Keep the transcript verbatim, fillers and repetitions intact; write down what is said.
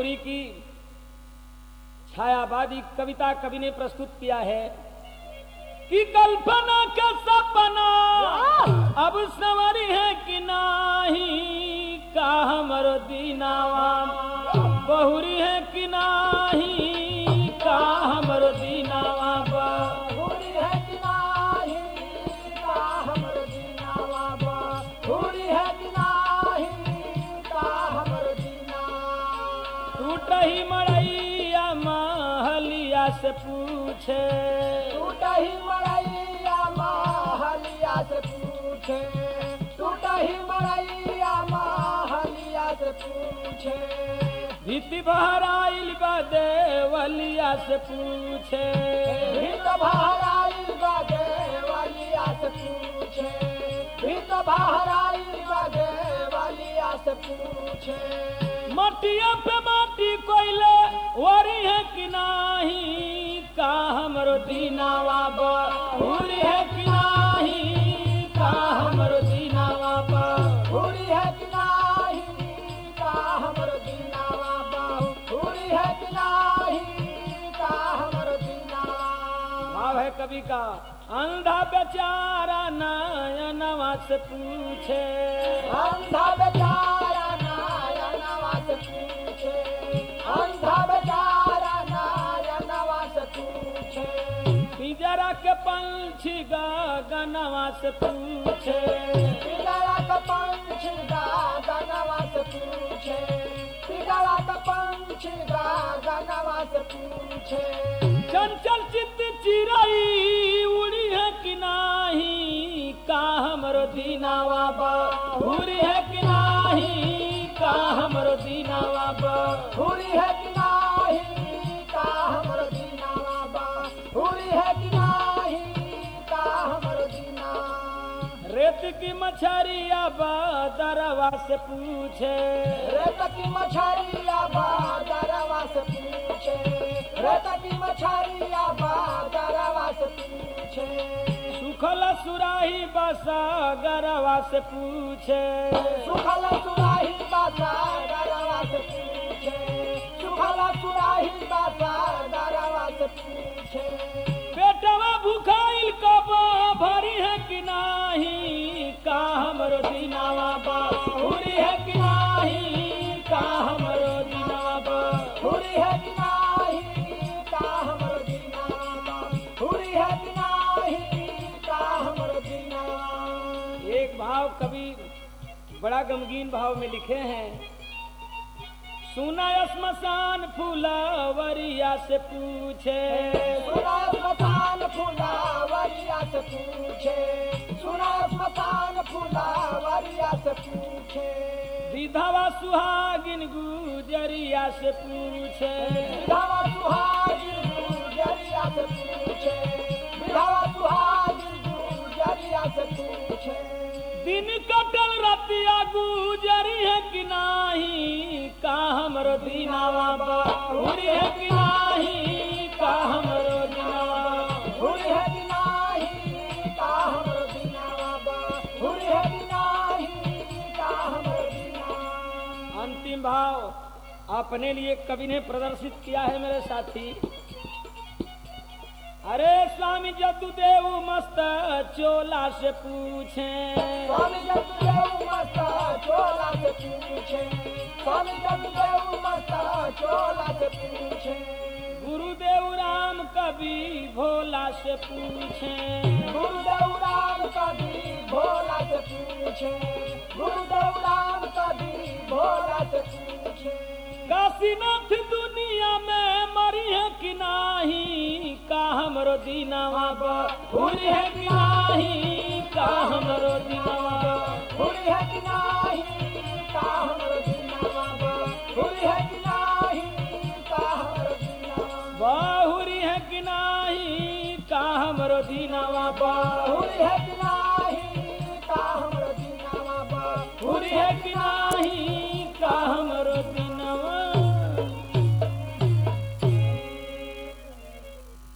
बहुरी की छायावादी कविता कवि ने प्रस्तुत किया है कि कल्पना का सपना अब संवरी है कि नाही, का हमरो दीनावा बहुरी है कि नाही, का हमरो दीनावा बहुरी है कि नाही, का हमरो दीनावा बहुरी है कि नाही, का हमरो दीनावा। टूटही मड़ैया महलिया से पूछे, टूटही मड़ैया महलिया से पूछे, टूटही मड़ैया महलिया से पूछे। भीति बहराइल बा देवलिया से पूछे, भीत बहराइल बा देवलिया से पूछे, भीत बहराइल बा देवलिया से पूछे। मटिया पे माटी कोइले वरी है कि नाही, का हमरो दीनावा बहुरी है कि नाही, का हमरो दीनावा बहुरी है कि नाही, का हमरो दीनावा बहुरी है कि नाही, का हमरो दीनावा। भाव है कवि का अंधा बेचारा नयनवा से पूछे, अंधा बेचारा नयनवा से पूछे, अंधा बेचारा नयनवा से पूछे। पिंजरा के पंछी गगनवा से पूछे, पिंजरा का पंछी गगनवा से पूछे, पिंजरा का पंछी गगनवा से पूछे। चंचल चित्त चिरई उड़ी है कि नाही, का हमरो दीनावा बहुरी है कि नाही, का हमरो दीनावा बहुरी है कि नाही, का हमरो दीनावा बहुरी है कि नाही, का हमरो दीनावा। रेत की मछरिया बादरवा से पूछे, रेत की मछरिया बादरवा से पूछे, रेत की मछरिया बादरवा से पूछे। सुखल सुराही बसागरवा से पूछे, सुखल सुराही बादरवा से पूछे, सुखल सुराही बादरवा से पूछे। पेटवा भूखाइल कब भरी है कि नाही, का हमरो दीनावा बहुरी है कि नाही, का हमरो दीनावा बहुरी है कि नाही, का हमरो दीनावा बहुरी है कि नाही, का हमरो दीनावा। एक भाव कवि बड़ा गमगीन भाव में लिखे हैं, सुना स्मशान फूलावरिया से पूछे, सुना स्मशान फूलावरिया से पूछे, सुना स्मशान फूलावरिया से पूछे। विधवा सुहागिन गुजरिया से पूछे, विधवा सुहागिन गुजरिया से पूछे, विधवा सुहागिन गुजरिया से पूछे। दिन कटल रतिया गुजरी है कि नाही, का हमरो दीनावा बहुरी है कि नाही, का हमरो दीनावा बहुरी है कि नाही, का हमरो दीनावा बहुरी है कि नाही, का हमरो दीनावा। अंतिम भाव अपने लिए कवि ने प्रदर्शित किया है मेरे साथी। अरे स्वामी जदुदेव मस्त चोला से पूछे, स्वामी जदुदेव मस्त चोला से पूछे, स्वामी जदुदेव मस्त चोला से पूछे। गुरुदेव राम कवि भोला से पूछे, गुरुदेव राम कवि भोला से पूछे, गुरुदेव राम कवि भोला से पूछे। काशीनाथ दुनिया में मरी है कि नाही, का हमरो दीनावा बहुरी है कि नाही, का हमरो दीनावा बहुरी है कि नाही, का हमरो दीनावा बहुरी है कि नाही, का हमरो दीनावा बहुरी है कि नाही, का हमरो दीनावा बहुरी